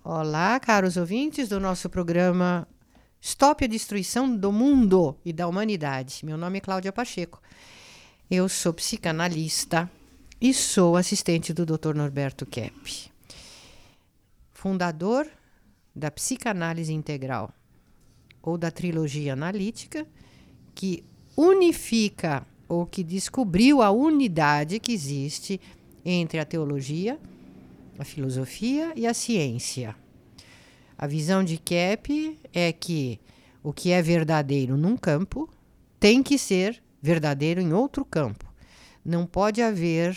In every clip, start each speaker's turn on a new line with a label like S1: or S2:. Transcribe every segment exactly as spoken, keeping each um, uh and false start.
S1: Olá, caros ouvintes do nosso programa Stop a Destruição do Mundo e da Humanidade. Meu nome é Cláudia Pacheco. Eu sou psicanalista e sou assistente do doutor Norberto Kepp, fundador da psicanálise integral, ou da trilogia analítica, que unifica ou que descobriu a unidade que existe entre a teologia, a filosofia e a ciência. A visão de Kepp é que o que é verdadeiro num campo tem que ser verdadeiro em outro campo. Não pode haver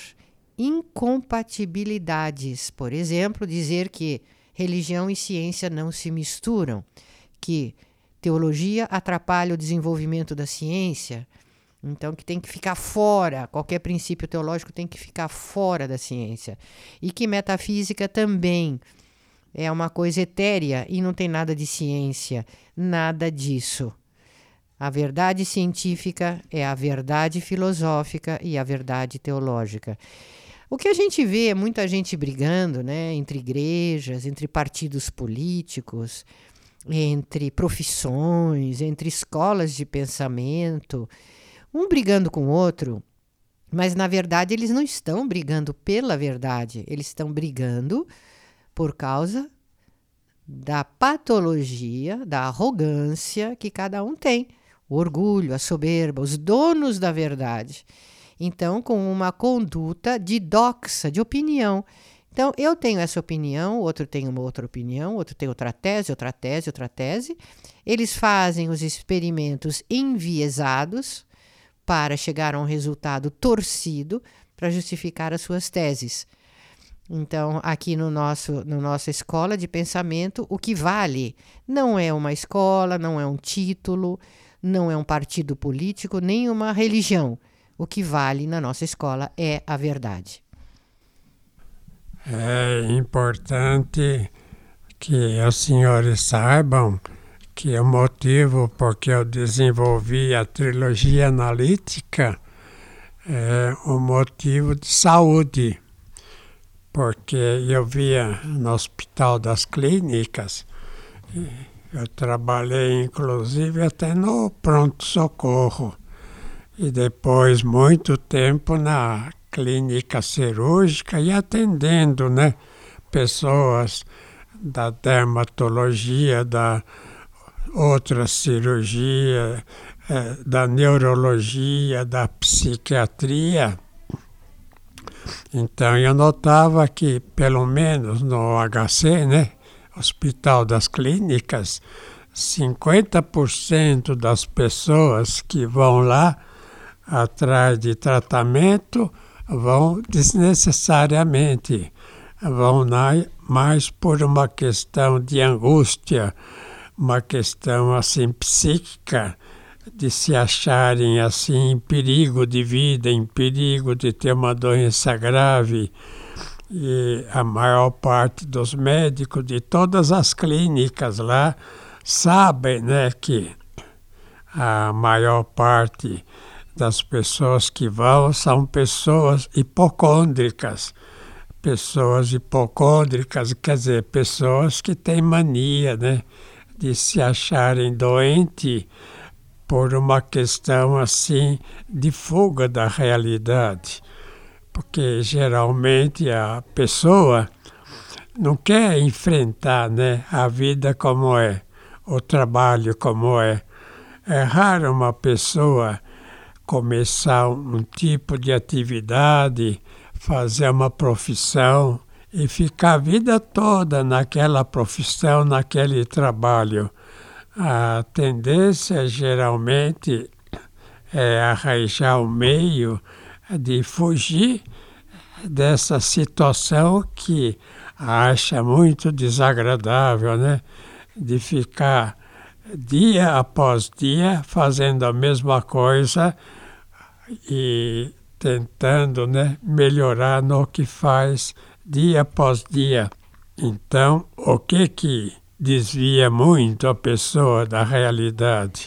S1: incompatibilidades. Por exemplo, dizer que religião e ciência não se misturam, que teologia atrapalha o desenvolvimento da ciência, então que tem que ficar fora, qualquer princípio teológico tem que ficar fora da ciência. E que metafísica também é uma coisa etérea e não tem nada de ciência, nada disso. A verdade científica é a verdade filosófica e a verdade teológica. O que a gente vê é muita gente brigando, né, entre igrejas, entre partidos políticos, entre profissões, entre escolas de pensamento, um brigando com o outro, mas na verdade eles não estão brigando pela verdade, eles estão brigando por causa da patologia, da arrogância que cada um tem, o orgulho, a soberba, os donos da verdade. Então, com uma conduta de doxa, de opinião. Então, eu tenho essa opinião, o outro tem uma outra opinião, o outro tem outra tese, outra tese, outra tese. Eles fazem os experimentos enviesados para chegar a um resultado torcido para justificar as suas teses. Então, aqui no nosso, no nossa escola de pensamento, o que vale não é uma escola, não é um título, não é um partido político, nem uma religião. O que vale na nossa escola é a verdade.
S2: É importante que os senhores saibam que o motivo por que eu desenvolvi a trilogia analítica é um motivo de saúde, porque eu via no Hospital das Clínicas, eu trabalhei inclusive até no pronto-socorro, e depois muito tempo na clínica cirúrgica e atendendo, né, pessoas da dermatologia, da outra cirurgia, eh, da neurologia, da psiquiatria. Então eu notava que, pelo menos no H C, né, Hospital das Clínicas, cinquenta por cento das pessoas que vão lá atrás de tratamento vão desnecessariamente, vão lá mais por uma questão de angústia, uma questão assim psíquica, de se acharem assim em perigo de vida, em perigo de ter uma doença grave. E a maior parte dos médicos de todas as clínicas lá sabem, né, que a maior parte das pessoas que vão são pessoas hipocôndricas. Pessoas hipocôndricas, quer dizer, pessoas que têm mania, né, de se acharem doentes por uma questão assim de fuga da realidade. Porque geralmente a pessoa não quer enfrentar, né, a vida como é, o trabalho como é. É raro uma pessoa começar um tipo de atividade, fazer uma profissão e ficar a vida toda naquela profissão, naquele trabalho. A tendência geralmente é arranjar um meio de fugir dessa situação que acha muito desagradável, né? De ficar dia após dia fazendo a mesma coisa e tentando, né, melhorar no que faz dia após dia. Então, o que que desvia muito a pessoa da realidade?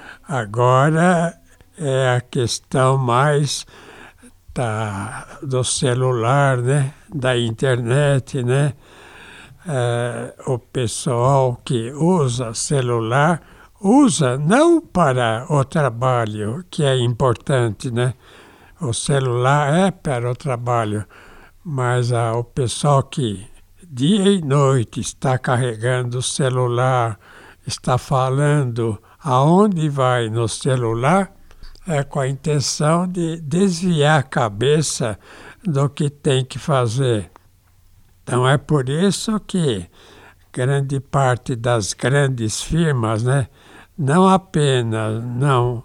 S2: Agora é a questão mais da, do celular, né, da internet, né? eh, o pessoal que usa celular usa não para o trabalho, que é importante, né? O celular é para o trabalho, mas ah, o pessoal que dia e noite está carregando o celular, está falando aonde vai no celular, é com a intenção de desviar a cabeça do que tem que fazer. Então é por isso que grande parte das grandes firmas, né, não apenas não,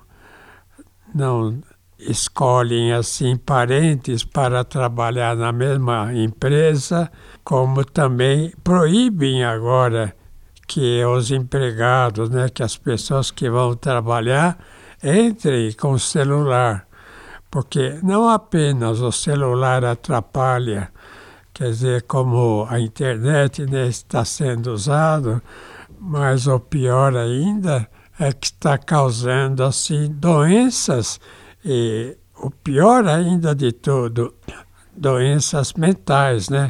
S2: não escolhem assim parentes para trabalhar na mesma empresa, como também proíbem agora que os empregados, né, que as pessoas que vão trabalhar entrem com o celular, porque não apenas o celular atrapalha, quer dizer, como a internet, né, está sendo usado, mas o pior ainda é que está causando assim doenças. E o pior ainda de tudo, doenças mentais, né?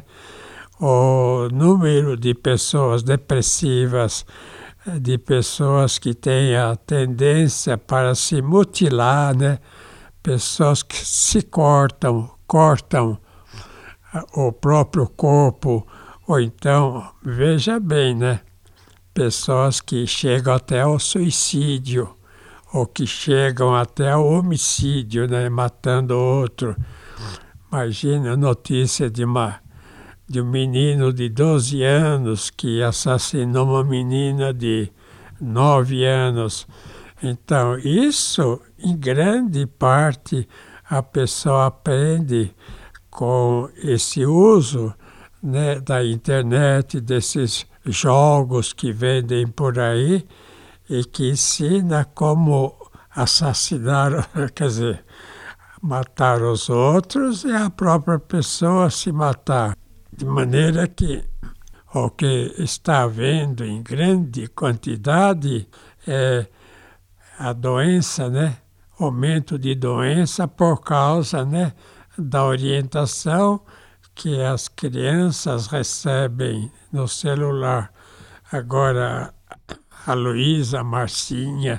S2: O número de pessoas depressivas, de pessoas que têm a tendência para se mutilar, né? Pessoas que se cortam, cortam o próprio corpo, ou então, veja bem, né? Pessoas que chegam até ao suicídio, ou que chegam até o homicídio, né, matando outro. Imagina a notícia de, uma, de um menino de doze anos que assassinou uma menina de nove anos. Então, isso, em grande parte, a pessoa aprende com esse uso, né, da internet, desses jogos que vendem por aí, e que ensina como assassinar, quer dizer, matar os outros e a própria pessoa se matar. De maneira que o que está havendo em grande quantidade é a doença, né? Aumento de doença por causa, né, da orientação que as crianças recebem no celular. Agora, a Luísa, a Marcinha,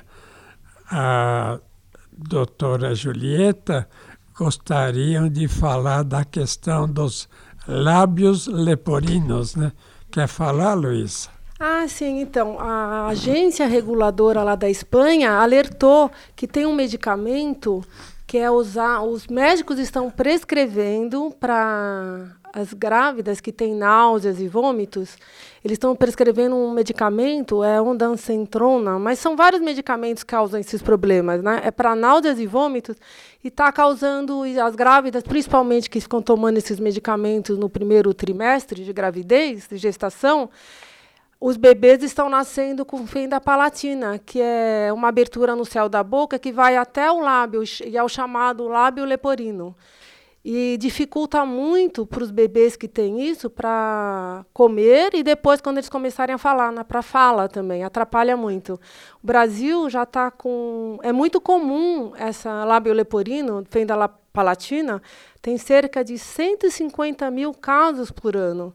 S2: a doutora Julieta gostariam de falar da questão dos lábios leporinos, né? Quer falar, Luísa?
S3: Ah, sim, então, a agência reguladora lá da Espanha alertou que tem um medicamento que é usar, os médicos estão prescrevendo para as grávidas que têm náuseas e vômitos, eles estão prescrevendo um medicamento, é ondansetrona, mas são vários medicamentos que causam esses problemas, né? É para náuseas e vômitos, e está causando as grávidas, principalmente que ficam tomando esses medicamentos no primeiro trimestre de gravidez, de gestação, os bebês estão nascendo com fenda palatina, que é uma abertura no céu da boca que vai até o lábio, e é o chamado lábio leporino. E dificulta muito para os bebês que têm isso para comer e depois, quando eles começarem a falar, né, para fala também, atrapalha muito. O Brasil já está com... É muito comum essa lábio leporino, fenda palatina, tem cerca de cento e cinquenta mil casos por ano.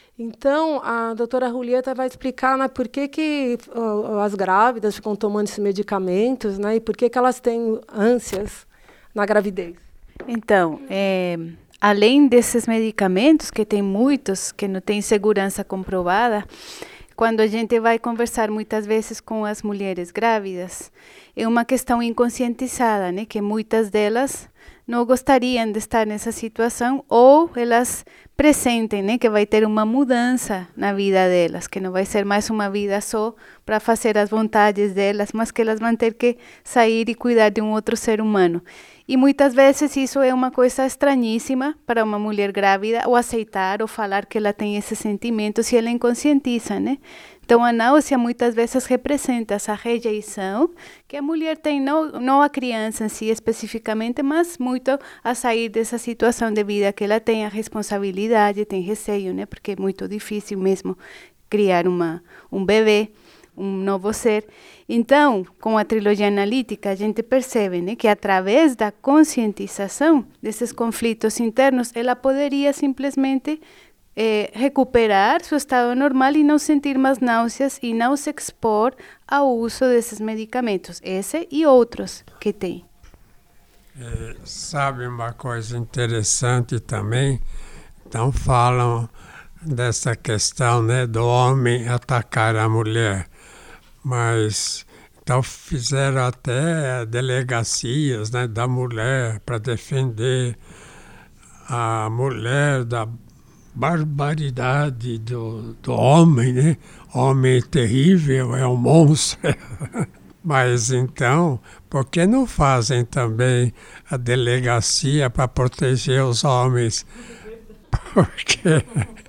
S3: Então, a doutora Julieta vai explicar, né, por que, que uh, as grávidas ficam tomando esses medicamentos, né, e por que, que elas têm ânsias na gravidez.
S4: Então, é, além desses medicamentos, que tem muitos que não têm segurança comprovada, quando a gente vai conversar muitas vezes com as mulheres grávidas, é uma questão inconscientizada, né, que muitas delas não gostariam de estar nessa situação, ou elas pressentem, né, que vai ter uma mudança na vida delas, que não vai ser mais uma vida só para fazer as vontades delas, mas que elas vão ter que sair e cuidar de um outro ser humano. E muitas vezes isso é uma coisa estranhíssima para uma mulher grávida, ou aceitar ou falar que ela tem esse sentimento, se ela inconscientiza, né? Então, a náusea muitas vezes representa essa rejeição que a mulher tem, não, não a criança em si especificamente, mas muito a sair dessa situação de vida que ela tem, a responsabilidade, tem receio, né? Porque é muito difícil mesmo criar uma, um bebê, um novo ser. Então, com a trilogia analítica, a gente percebe, né, que através da conscientização desses conflitos internos, ela poderia simplesmente é, recuperar seu estado normal e não sentir mais náuseas e não se expor ao uso desses medicamentos, esse e outros que tem.
S2: É, sabe uma coisa interessante também? Então falam dessa questão, né, do homem atacar a mulher, mas então fizeram até delegacias, né, da mulher para defender a mulher da barbaridade do, do homem, né? Homem terrível, é um monstro. Mas então, por que não fazem também a delegacia para proteger os homens? Porque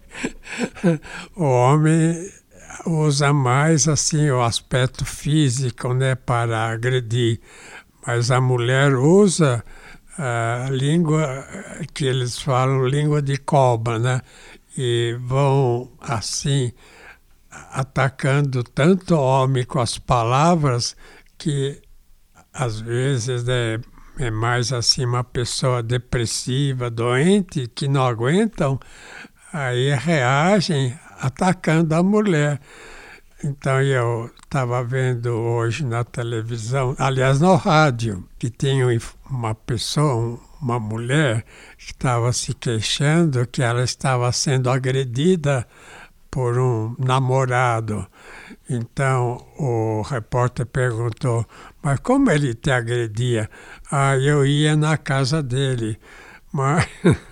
S2: o homem usa mais assim o aspecto físico, né, para agredir, mas a mulher usa a língua que eles falam, língua de cobra, né, e vão assim atacando tanto o homem com as palavras que às vezes é, é mais assim uma pessoa depressiva, doente, que não aguentam, aí reagem atacando a mulher. Então eu estava vendo hoje na televisão, aliás no rádio, que tinha uma pessoa, uma mulher, que estava se queixando que ela estava sendo agredida por um namorado. Então o repórter perguntou, mas como ele te agredia? Ah, eu ia na casa dele, mas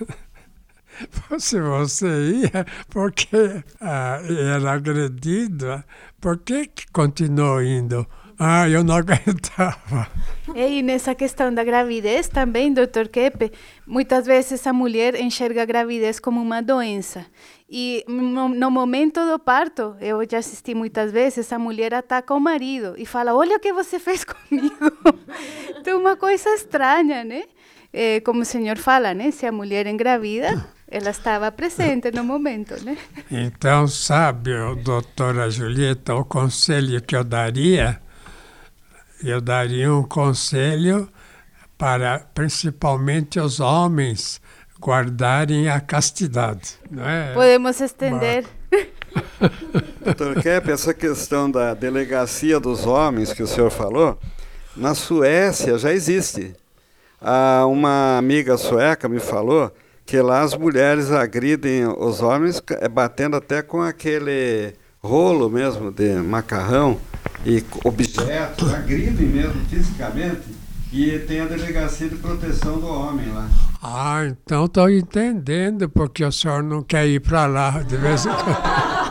S2: se você ia porque ah, era agredido, por que que continuou indo? Ah, eu não aguentava.
S4: E nessa questão da gravidez também, doutor Keppe, muitas vezes a mulher enxerga a gravidez como uma doença. E no, no momento do parto, eu já assisti muitas vezes, a mulher ataca o marido e fala, olha o que você fez comigo. Então, uma coisa estranha, né? É, como o senhor fala, né? Se a mulher engravida, ela estava presente no momento, né?
S2: Então, sabe, doutora Julieta, o conselho que eu daria, eu daria um conselho para, principalmente, os homens guardarem a castidade. Não é?
S4: Podemos estender.
S5: doutor Keppe, essa questão da delegacia dos homens que o senhor falou, na Suécia já existe. Ah, uma amiga sueca me falou que lá as mulheres agridem os homens batendo até com aquele rolo mesmo de macarrão e objetos, agridem mesmo fisicamente, e tem a delegacia de proteção do homem lá.
S2: Ah, então estou entendendo porque o senhor não quer ir para lá de vez em quando.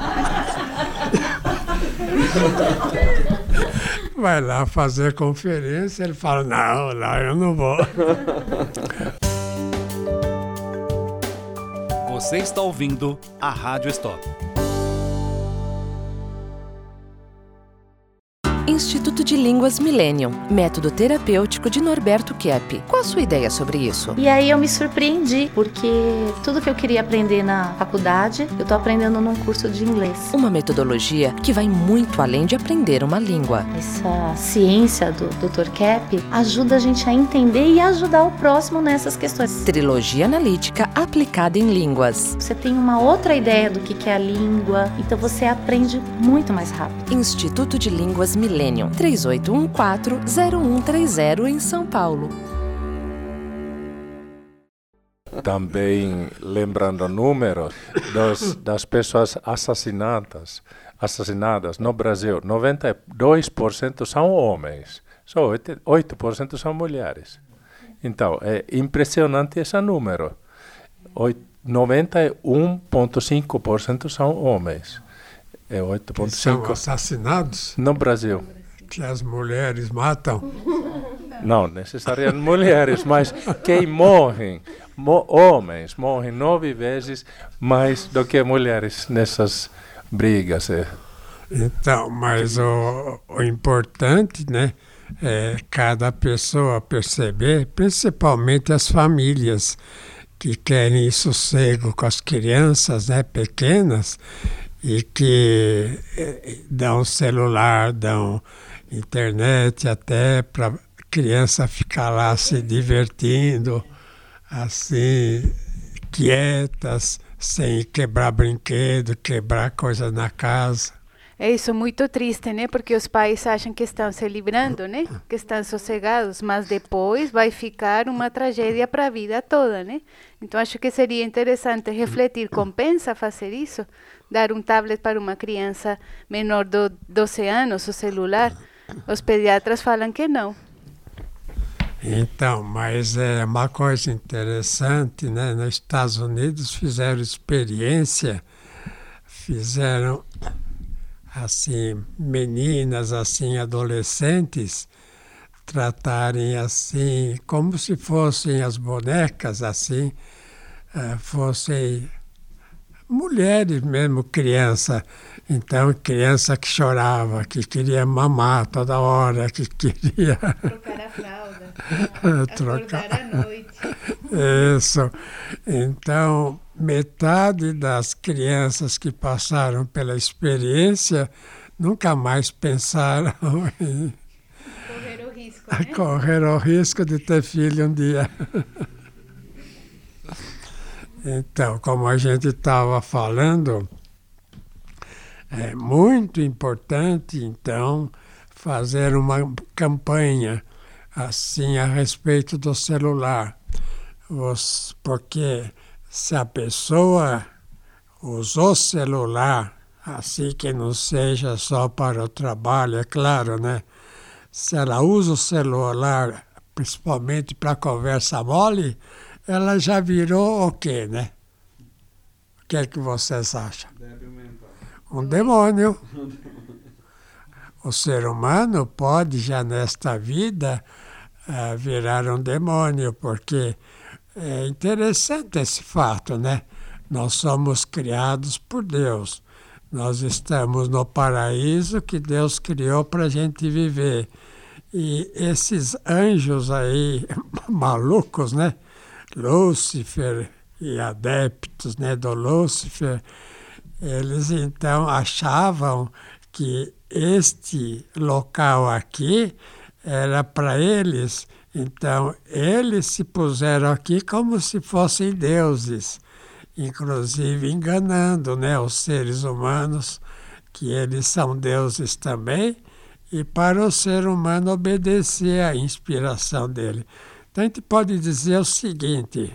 S2: Vai lá fazer conferência, ele fala, não, lá eu não vou.
S6: Você está ouvindo a Rádio Stop.
S7: Instituto de Línguas Millennium, método terapêutico de Norberto Keppe. Qual a sua ideia sobre isso?
S8: E aí eu me surpreendi, porque tudo que eu queria aprender na faculdade, eu estou aprendendo num curso de inglês.
S7: Uma metodologia que vai muito além de aprender uma língua.
S8: Essa ciência do doutor Keppe ajuda a gente a entender e ajudar o próximo nessas questões.
S7: Trilogia analítica aplicada em línguas.
S8: Você tem uma outra ideia do que é a língua, então você aprende muito mais rápido.
S7: Instituto de Línguas Millennium. três oito um quatro, zero um três zero em São Paulo.
S9: Também lembrando números dos, das pessoas assassinadas, assassinadas no Brasil, noventa e dois por cento são homens, só oito por cento são mulheres. Então, é impressionante esse número. noventa e um vírgula cinco por cento são homens. É oito vírgula cinco por cento
S2: são assassinados?
S9: No Brasil.
S2: Que as mulheres matam?
S9: Não necessariamente mulheres, mas quem morrem, mo- homens morrem nove vezes mais do que mulheres nessas brigas. É.
S2: Então, mas o, o importante, né, é cada pessoa perceber, principalmente as famílias que querem sossego com as crianças, né, pequenas, e que eh, dão celular, dão internet até para criança ficar lá se divertindo, assim, quietas, sem quebrar brinquedo, quebrar coisas na casa.
S4: É isso, muito triste, né? Porque os pais acham que estão se livrando, né? Que estão sossegados, mas depois vai ficar uma tragédia para a vida toda, né? Então acho que seria interessante refletir, compensa fazer isso? Dar um tablet para uma criança menor de doze anos, o celular? Os pediatras falam que não.
S2: Então, mas é uma coisa interessante, né? Nos Estados Unidos fizeram experiência, fizeram assim, meninas, assim, adolescentes, tratarem assim, como se fossem as bonecas, assim, uh, fossem mulheres mesmo, criança. Então, criança que chorava, que queria mamar toda hora, que queria...
S4: Trocar a fralda,
S2: trocar
S4: acordar à noite.
S2: Isso. Então, metade das crianças que passaram pela experiência nunca mais pensaram em
S4: correr o risco, né?
S2: correr o risco de ter filho um dia. Então, como a gente estava falando, é muito importante, então, fazer uma campanha assim a respeito do celular. Os, porque se a pessoa usou celular, assim que não seja só para o trabalho, é claro, né? Se ela usa o celular principalmente para conversa mole, ela já virou o quê, né? O que é que vocês acham? Um demônio. O ser humano pode já nesta vida uh, virar um demônio, porque é interessante esse fato, né? Nós somos criados por Deus. Nós estamos no paraíso que Deus criou para a gente viver. E esses anjos aí, malucos, né? Lúcifer e adeptos, né, do Lúcifer, eles então achavam que este local aqui era para eles. Então, eles se puseram aqui como se fossem deuses, inclusive enganando, né, os seres humanos, que eles são deuses também, e para o ser humano obedecer à inspiração dele. Então, a gente pode dizer o seguinte: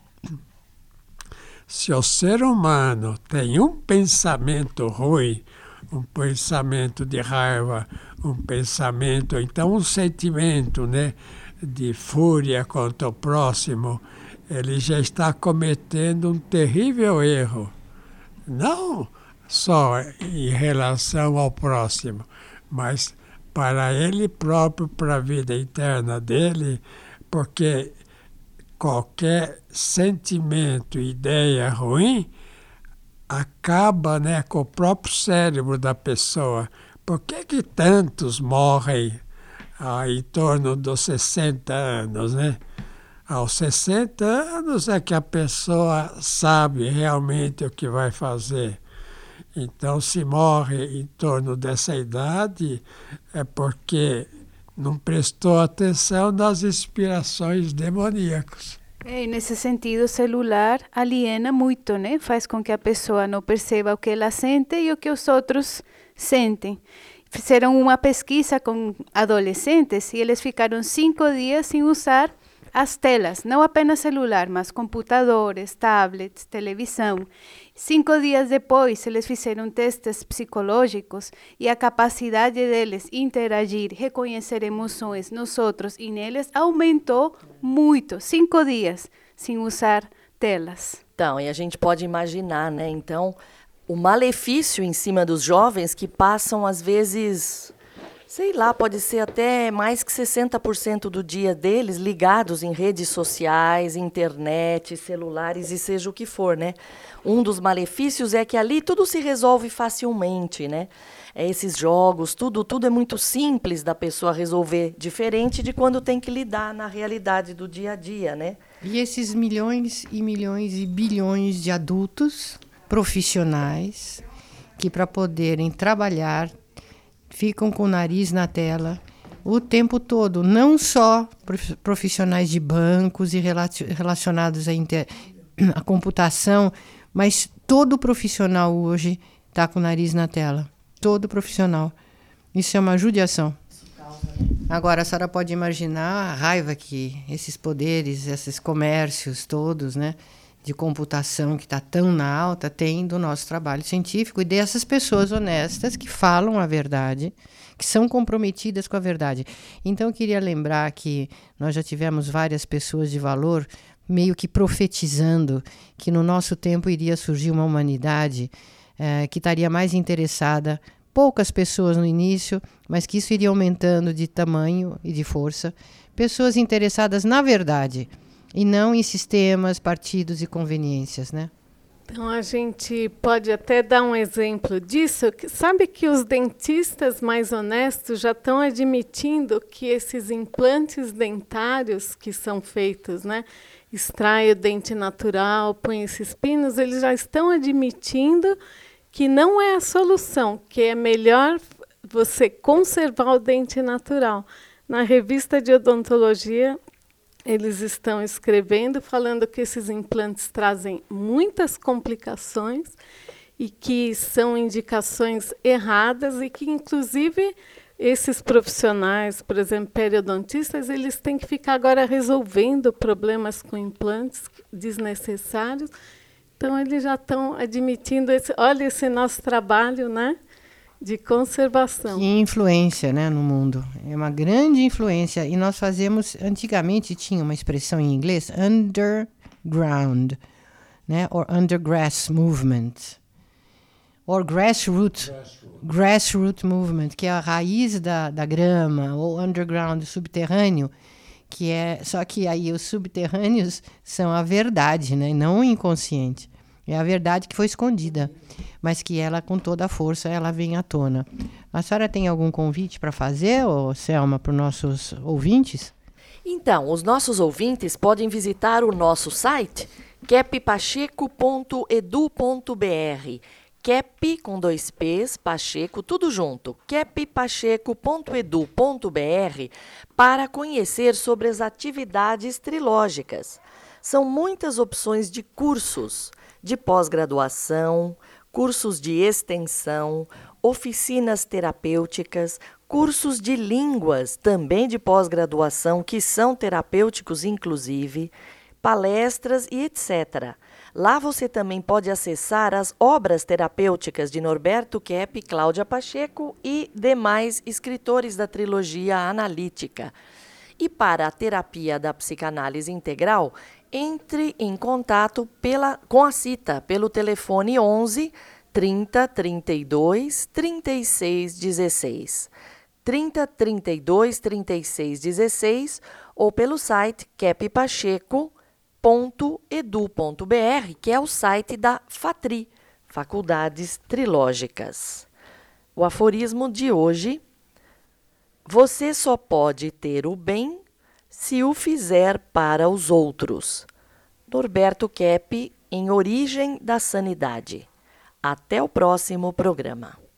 S2: se o ser humano tem um pensamento ruim, um pensamento de raiva, um pensamento, então um sentimento, né, de fúria contra o próximo, ele já está cometendo um terrível erro. Não só em relação ao próximo, mas para ele próprio, para a vida interna dele, porque qualquer sentimento, ideia ruim acaba, né, com o próprio cérebro da pessoa. Por que que tantos morrem ah, em torno dos sessenta anos, né? Aos sessenta anos é que a pessoa sabe realmente o que vai fazer. Então, se morre em torno dessa idade, é porque não prestou atenção nas inspirações demoníacas.
S4: É, e nesse sentido, o celular aliena muito, né? Faz com que a pessoa não perceba o que ela sente e o que os outros sentem. Fizeram uma pesquisa com adolescentes e eles ficaram cinco dias sem usar as telas, não apenas celular, mas computadores, tablets, televisão. Cinco dias depois, eles fizeram testes psicológicos e a capacidade deles interagir, reconhecer emoções nos outros e neles aumentou muito. Cinco dias sem usar telas.
S10: Então, e a gente pode imaginar, né? Então, o malefício em cima dos jovens que passam, às vezes, sei lá, pode ser até mais que sessenta por cento do dia deles ligados em redes sociais, internet, celulares e seja o que for, né? Um dos malefícios é que ali tudo se resolve facilmente, né? É esses jogos, tudo, tudo é muito simples da pessoa resolver, diferente de quando tem que lidar na realidade do dia a dia, né?
S1: E esses milhões e milhões e bilhões de adultos profissionais que, para poderem trabalhar, ficam com o nariz na tela o tempo todo, não só profissionais de bancos e relacionados à, inter... à computação, Mas todo profissional hoje está com o nariz na tela. Todo profissional. Isso é uma judiação. Agora, a senhora pode imaginar a raiva que esses poderes, esses comércios todos, né, de computação que está tão na alta, tem do nosso trabalho científico e dessas pessoas honestas que falam a verdade, que são comprometidas com a verdade. Então, eu queria lembrar que nós já tivemos várias pessoas de valor meio que profetizando que no nosso tempo iria surgir uma humanidade eh, que estaria mais interessada, poucas pessoas no início, mas que isso iria aumentando de tamanho e de força, pessoas interessadas na verdade e não em sistemas, partidos e conveniências, né?
S11: Então, a gente pode até dar um exemplo disso. Que, sabe que os dentistas mais honestos já estão admitindo que esses implantes dentários que são feitos, né, extrai o dente natural, põe esses pinos, eles já estão admitindo que não é a solução, que é melhor você conservar o dente natural. Na revista de odontologia, eles estão escrevendo, falando que esses implantes trazem muitas complicações e que são indicações erradas e que, inclusive, esses profissionais, por exemplo, periodontistas, eles têm que ficar agora resolvendo problemas com implantes desnecessários. Então, eles já estão admitindo, esse, olha esse nosso trabalho, né, de conservação.
S1: Que influência, né, no mundo. É uma grande influência. E nós fazemos, antigamente tinha uma expressão em inglês, underground, né, or undergrass movement, or grassroot, grassroot movement, que é a raiz da, da grama, ou underground, subterrâneo, que é, só que aí os subterrâneos são a verdade, né, não o inconsciente. É a verdade que foi escondida, mas que ela, com toda a força, ela vem à tona. A senhora tem algum convite para fazer, ô, Selma, para os nossos ouvintes?
S10: Então, os nossos ouvintes podem visitar o nosso site, kep pacheco ponto edu ponto br. Kep com dois P's, Pacheco, tudo junto, kep pacheco ponto edu ponto br, para conhecer sobre as atividades trilógicas. São muitas opções de cursos, de pós-graduação, cursos de extensão, oficinas terapêuticas, cursos de línguas, também de pós-graduação, que são terapêuticos inclusive, palestras e etcétera. Lá você também pode acessar as obras terapêuticas de Norberto Kepp, Cláudia Pacheco e demais escritores da trilogia analítica. E para a terapia da psicanálise integral, entre em contato pela, com a CITA pelo telefone onze, trinta, trinta e dois, trinta e seis, dezesseis. trinta, trinta e dois, trinta e seis, dezesseis ou pelo site kep pacheco ponto edu ponto br, que é o site da FATRI, Faculdades Trilógicas. O aforismo de hoje: você só pode ter o bem se o fizer para os outros. Norberto Kepp, em Origem da Sanidade. Até o próximo programa.